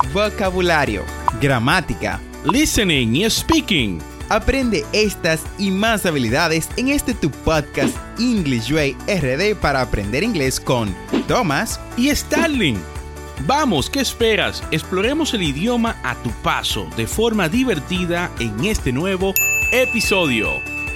vocabulario, gramática, listening y speaking. Aprende estas y más habilidades en este tu podcast English Way RD para aprender inglés con Thomas y Starling. Vamos, ¿qué esperas? Exploremos el idioma a tu paso de forma divertida en este nuevo episodio.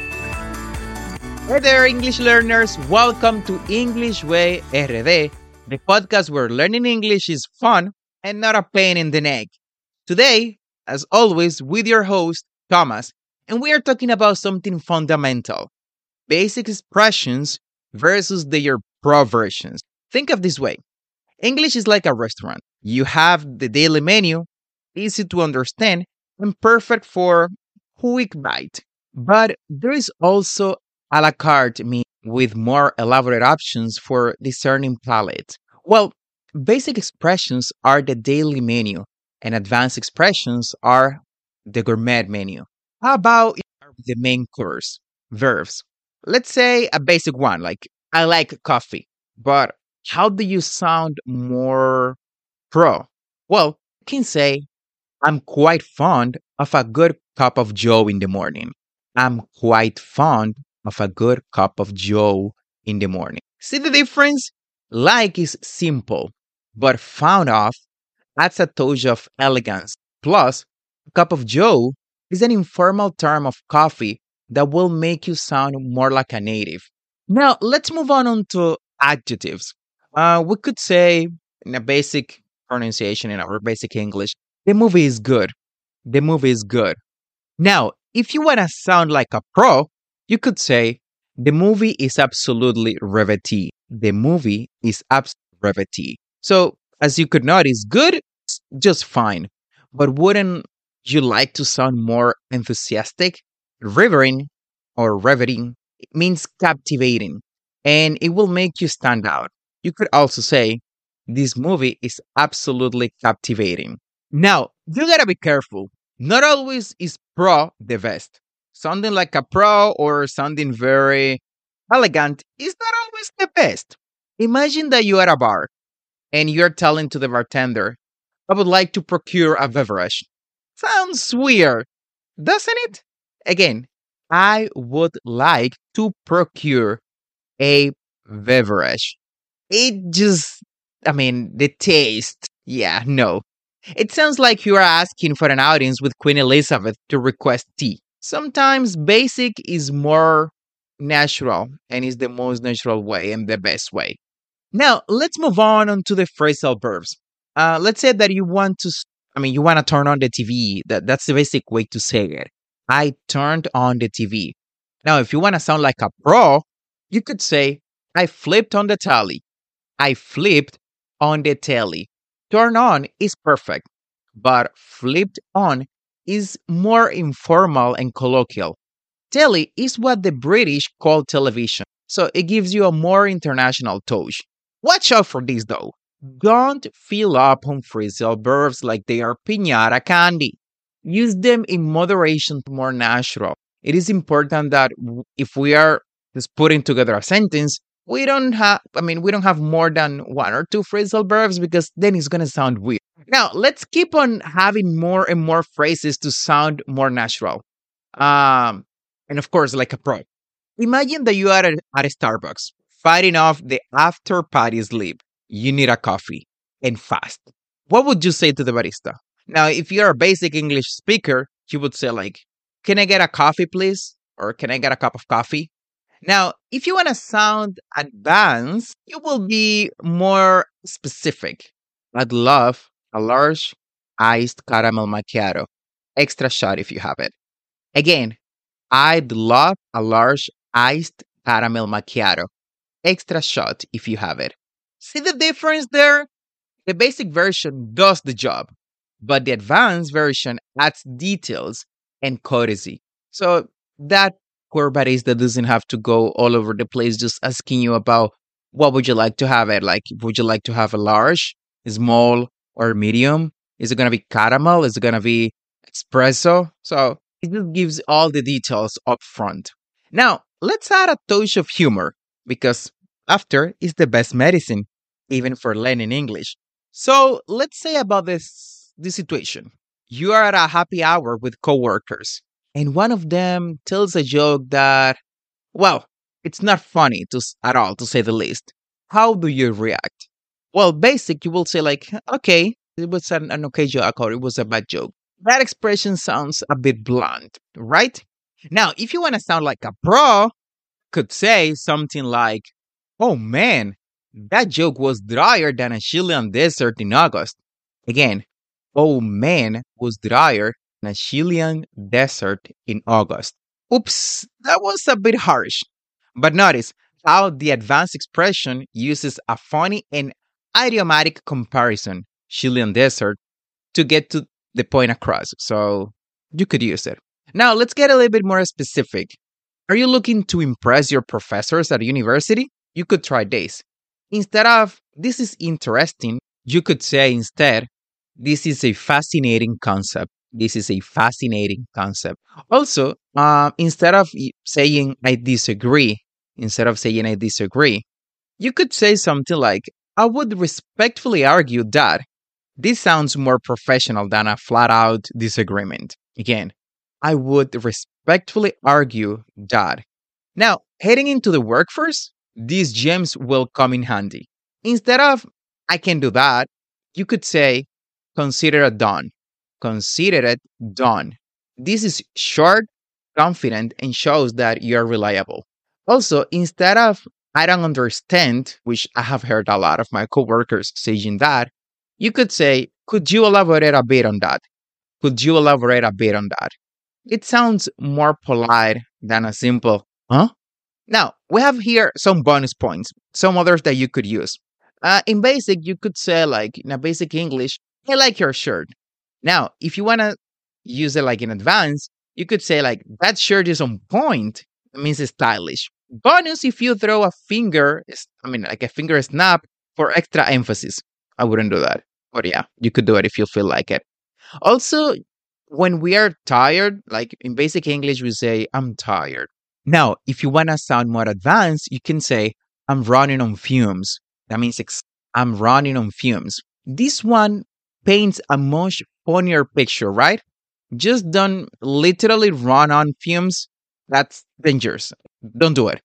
Hey there, English learners. Welcome to English Way RD, the podcast where learning English is fun and not a pain in the neck. Today, as always, with your host, Thomas, and we are talking about something fundamental, basic expressions versus their pro versions. Think of this way. English is like a restaurant. You have the daily menu, easy to understand, and perfect for quick bite. But there is also a la carte menu with more elaborate options for discerning palate. Well, basic expressions are the daily menu, and advanced expressions are the gourmet menu. How about the main course? Verbs. Let's say a basic one, like I like coffee, but how do you sound more pro? Well, you can say I'm quite fond of a good cup of joe in the morning. I'm quite fond of a good cup of joe in the morning. See the difference? Like is simple, but fond of adds a touch of elegance. Plus, a cup of joe is an informal term of coffee that will make you sound more like a native. Now, let's move on to adjectives. We could say, in a basic pronunciation, in our basic English, the movie is good. The movie is good. Now, if you want to sound like a pro, you could say, the movie is absolutely riveting. The movie is absolutely riveting. So, as you could notice, good is just fine. But wouldn't you like to sound more enthusiastic? Riveting or riveting it means captivating, and it will make you stand out. You could also say, this movie is absolutely captivating. Now, you gotta be careful. Not always is pro the best. Sounding like a pro or sounding very elegant is not always the best. Imagine that you are at a bar and you're telling to the bartender, I would like to procure a beverage. Sounds weird, doesn't it? Again, I would like to procure a beverage. The taste. Yeah, no. It sounds like you are asking for an audience with Queen Elizabeth to request tea. Sometimes basic is more natural and is the most natural way and the best way. Now, let's move on to the phrasal verbs. Let's say that you want to turn on the TV. That's the basic way to say it. I turned on the TV. Now, if you want to sound like a pro, you could say, I flipped on the telly. I flipped on the telly. Turn on is perfect, but flipped on is more informal and colloquial. Telly is what the British call television, so it gives you a more international touch. Watch out for this though. Don't fill up on phrasal verbs like they are piñata candy. Use them in moderation to more natural. It is important that if we are just putting together a sentence, we don't have more than one or two phrasal verbs because then it's going to sound weird. Now, let's keep on having more and more phrases to sound more natural. And of course, like a pro. Imagine that you are at a Starbucks, fighting off the after party sleep. You need a coffee and fast. What would you say to the barista? Now, if you're a basic English speaker, you would say like, can I get a coffee, please? Or can I get a cup of coffee? Now, if you want to sound advanced, you will be more specific. I'd love a large iced caramel macchiato. Extra shot if you have it. Again, I'd love a large iced caramel macchiato. Extra shot if you have it. See the difference there? The basic version does the job, but the advanced version adds details and courtesy. So that poor barista doesn't have to go all over the place just asking you about what would you like to have it. Like, would you like to have a large, small, or medium? Is it going to be caramel? Is it going to be espresso? So it just gives all the details up front. Now, let's add a touch of humor because laughter is the best medicine, even for learning English. So let's say about this this situation. You are at a happy hour with coworkers, and one of them tells a joke that, well, it's not funny at all, to say the least. How do you react? Well, basic, you will say like, okay, it was an okay joke or it was a bad joke. That expression sounds a bit blunt, right? Now, if you want to sound like a pro, could say something like, oh man, that joke was drier than a Chilean desert in August. Again, oh man was drier than a Chilean desert in August. Oops, that was a bit harsh. But notice how the advanced expression uses a funny and idiomatic comparison, Chilean desert, to get to the point across. So you could use it. Now, let's get a little bit more specific. Are you looking to impress your professors at university? You could try this. Instead of, this is interesting, you could say instead, this is a fascinating concept. This is a fascinating concept. Also, instead of saying I disagree, you could say something like, I would respectfully argue that. This sounds more professional than a flat out disagreement. Again, I would respectfully argue that. Now, heading into the workforce, these gems will come in handy. Instead of, I can do that, you could say, consider it done. Consider it done. This is short, confident, and shows that you're reliable. Also, instead of, I don't understand, which I have heard a lot of my coworkers saying that, you could say, could you elaborate a bit on that? Could you elaborate a bit on that? It sounds more polite than a simple, huh? Now, we have here some bonus points, some others that you could use. In basic, you could say, like, in a basic English, I like your shirt. Now, if you want to use it like in advance, you could say, like, that shirt is on point. It means it's stylish. Bonus if you throw a finger, like a finger snap for extra emphasis. I wouldn't do that. But yeah, you could do it if you feel like it. Also, when we are tired, like in basic English, we say, I'm tired. Now, if you want to sound more advanced, you can say, I'm running on fumes. That means I'm running on fumes. This one paints a much funnier picture, right? Just don't literally run on fumes. That's dangerous. Don't do it.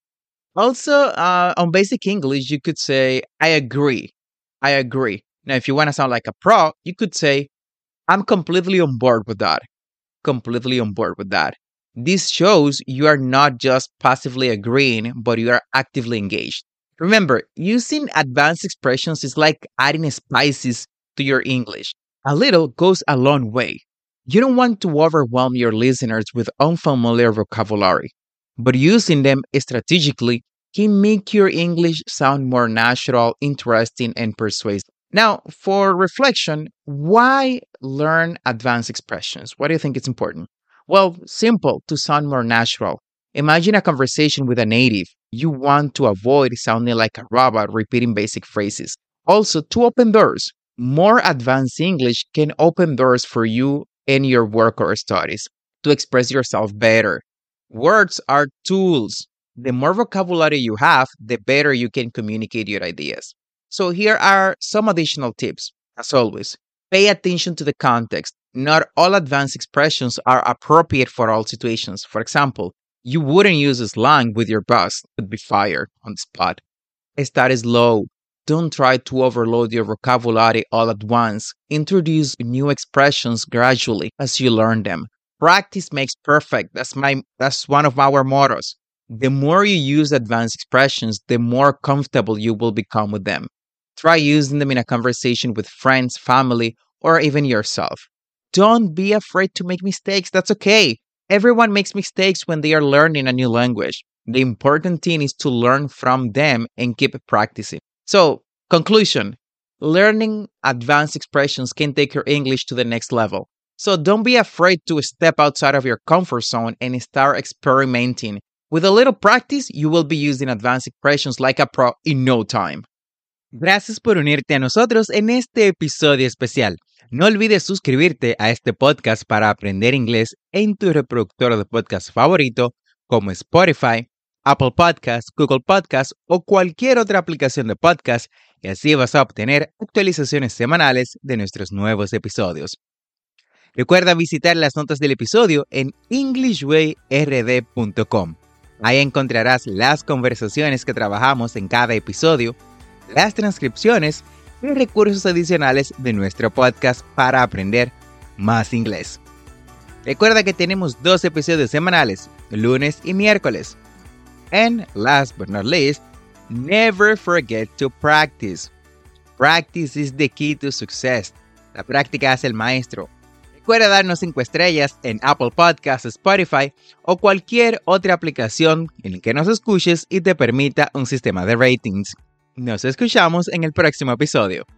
Also, on basic English, you could say, I agree. I agree. Now, if you want to sound like a pro, you could say, I'm completely on board with that. Completely on board with that. This shows you are not just passively agreeing, but you are actively engaged. Remember, using advanced expressions is like adding spices to your English. A little goes a long way. You don't want to overwhelm your listeners with unfamiliar vocabulary, but using them strategically can make your English sound more natural, interesting, and persuasive. Now, for reflection, why learn advanced expressions? Why do you think it's important? Well, simple, to sound more natural. Imagine a conversation with a native. You want to avoid sounding like a robot repeating basic phrases. Also, to open doors. More advanced English can open doors for you in your work or studies to express yourself better. Words are tools. The more vocabulary you have, the better you can communicate your ideas. So here are some additional tips. As always, pay attention to the context. Not all advanced expressions are appropriate for all situations. For example, you wouldn't use slang with your boss, you'd be fired on the spot. Start slow. Don't try to overload your vocabulary all at once. Introduce new expressions gradually as you learn them. Practice makes perfect. That's one of our mottos. The more you use advanced expressions, the more comfortable you will become with them. Try using them in a conversation with friends, family, or even yourself. Don't be afraid to make mistakes. That's okay. Everyone makes mistakes when they are learning a new language. The important thing is to learn from them and keep practicing. So, conclusion, learning advanced expressions can take your English to the next level. So don't be afraid to step outside of your comfort zone and start experimenting. With a little practice, you will be using advanced expressions like a pro in no time. Gracias por unirte a nosotros en este episodio especial. No olvides suscribirte a este podcast para aprender inglés en tu reproductor de podcast favorito como Spotify, Apple Podcasts, Google Podcasts o cualquier otra aplicación de podcast y así vas a obtener actualizaciones semanales de nuestros nuevos episodios. Recuerda visitar las notas del episodio en englishwayrd.com. Ahí encontrarás las conversaciones que trabajamos en cada episodio, las transcripciones y recursos adicionales de nuestro podcast para aprender más inglés. Recuerda que tenemos 2 episodios semanales, lunes y miércoles. And last but not least, never forget to practice. Practice is the key to success. La práctica hace el maestro. Recuerda darnos 5 estrellas en Apple Podcasts, Spotify o cualquier otra aplicación en la que nos escuches y te permita un sistema de ratings. Nos escuchamos en el próximo episodio.